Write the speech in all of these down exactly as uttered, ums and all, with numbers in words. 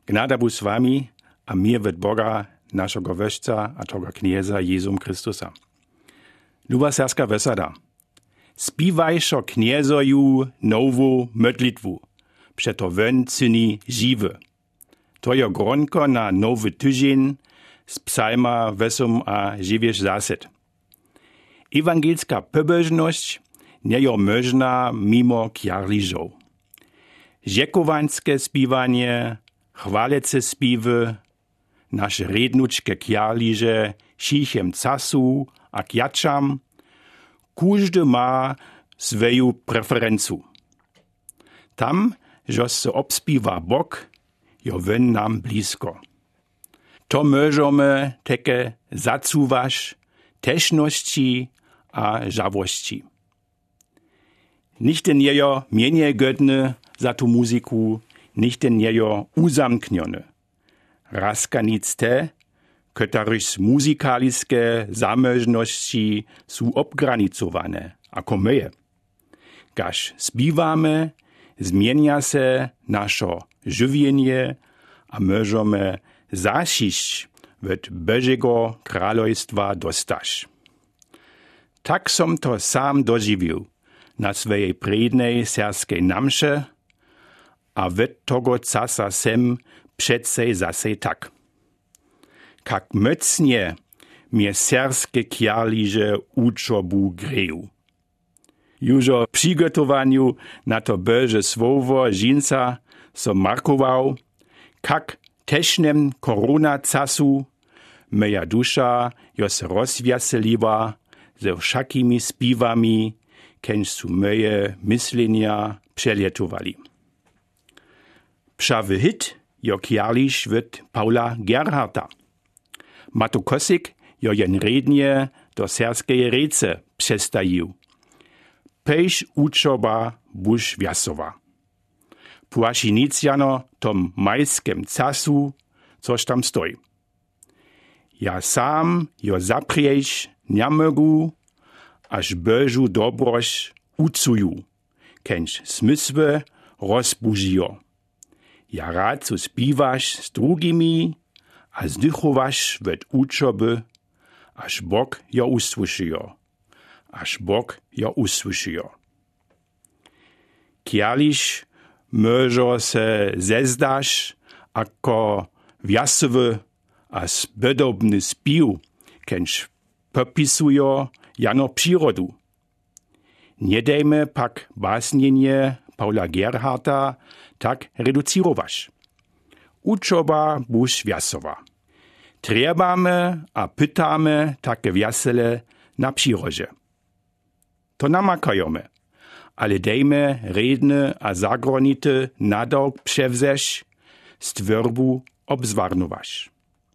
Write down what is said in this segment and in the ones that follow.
Gnada bu s wami, a mir wet Boga, naszego Weszca, a toga knieza Jezum Chrystusa. Luba serska wesada. Spiwajszo kniezoju nowu modlitwu, przeto wen cyni żywy. To je gronko na nowy tydzień z psalma wesum a żywiesz zasad. Ewangelska pobożność nie je można mimo kjarliżow. Rzekowańskie spiwanie, chwalece spiwy, nasze rednuczke kjarliże, sichem casu a kjaczam, każdy ma swoją preferencu. Tam, że se obspiwa Bóg, jo wen nam blisko. To możemy takie zacuwać teżności a żałości. Nichten jejo mienie godny za tu muzyku, nichten jejo uzamkniony. Raska nic te, ktoryś muzykaliskie zamożności są obgranicowane, ako my. Gaż zbiwamy, zmienia se nasze żywienie, a możemy zasiść od Bożego Królestwa dostać. Tak som to sam dożywił na swojej prednej serskiej namsze, a od tego czasu sem przedsej zase tak. Kak mocnie mnie serskie kjarliże uczobu greju. Już o przygotowaniu na to Boże słowo żinca som markował, kak teżnem korona czasu moja dusza jo se rozwiaseliła ze wszakimi spiwami, kęż su moje myślenia przelietowali. Pszawy hit jo kjarliż od Paula Gerharta. Mato Kosik jo jen rednie do serskiej rece przestajił. Pejś uczoba busz wiasowa. Płasinicjano tom majskem casu, coż tam stoi. Ja sam jo zaprieć nie mogu, aż Bożu dobroć ucuju, kęż smysły rozbudzijo. Ja rad co spiwasz z drugimi, a zdychowasz wet uczoby, aż Bóg jo usłyszyjo. Aż Bóg jo usłyszyjo. Kierliś może se zezdasz, ako wiasowy a spodobny spiw, kęż popisujo jano przyrodu. Nie dejmy pak basnienie Paula Gerharta tak reducirować. Uczoba busz wiasowa. Trebamy a pytamy takie wiasele na przyrodzie. To namakajemy, ale dejmy redny a zagronity nadawk przewzesz, stwierbu obzwarnować.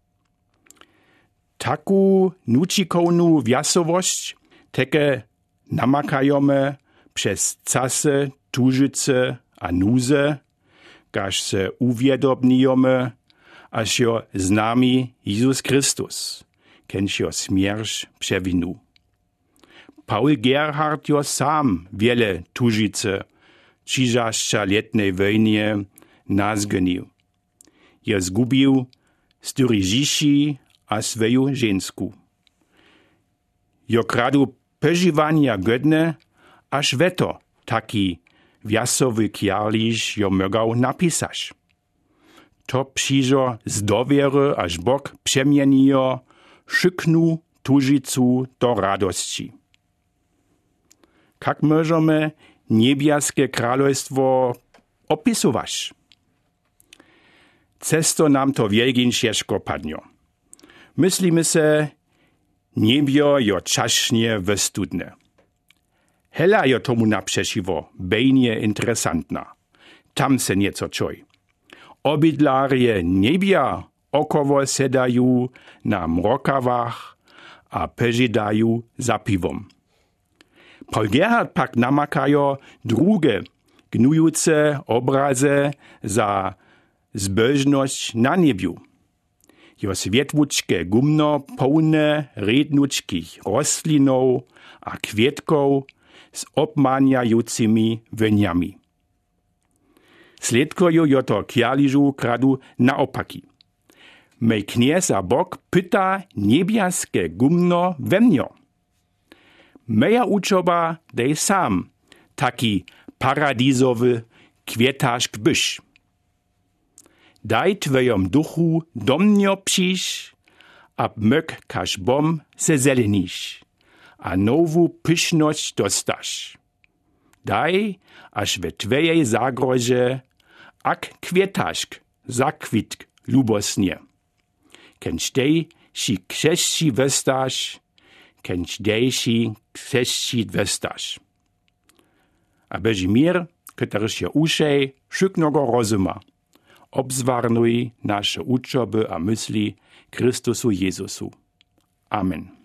Taku nucikownu wiasowość takie namakajemy przez czasy tużyce a nuze, gaż se uwiadomnijemy, aż jo z nami Jezus Chrystus, kęż jo śmierć przewinu. Paul Gerhard jo sam wiele tużyce, čižašća letnej wojnie nazgonił. Je zgubił styryžiši a swoją żensku. Jo kradu pežiwania godne, aż weto taki wiasowy kjarliż jo mogał napisać. To przyjdzo z dowiery, aż Bóg przemienijo szyknu tużycu do radości. Jak możemy niebieskie królestwo opisować? Cesto nam to wielkin ciężko padnio. Myślimy se, niebio jo czaśnie wystudne. Hela jo tomu naprzeciwo, bejnie interesantna. Tam se nieco czoj. Obydlarie niebia około sedają na mrokawach a pežidają za piwom. Paul Gerhard pak namakajo drugie, gnujúce obraze za zbožnosť na nebiu. Jo svetvučke gumno pełne rednučkých rostlinov a kvietkov s obmaniajúcimi veniami. Sledkuju jo to kjaližu kradu naopaki. Mej kniez a Bog pyta niebiaske gumno we mnio. Meja uczoba dej sam, taki paradizowy kwietašk byś. Daj twojom duchu do mnio přiš, ab mök kaž bom se zeleniš, a nowu pyszność dostaš. Daj, aż we twojej zagrozie, ak kwietašk zakwitk lubosnie. Kenč dej si křeści westaš, kenč dej si křeści westaš. A beži mir, kterž je ušej, šuknogo rozuma. Obzwarnuj nasze uczoby a myśli Chrystusu Jezusu. Amen.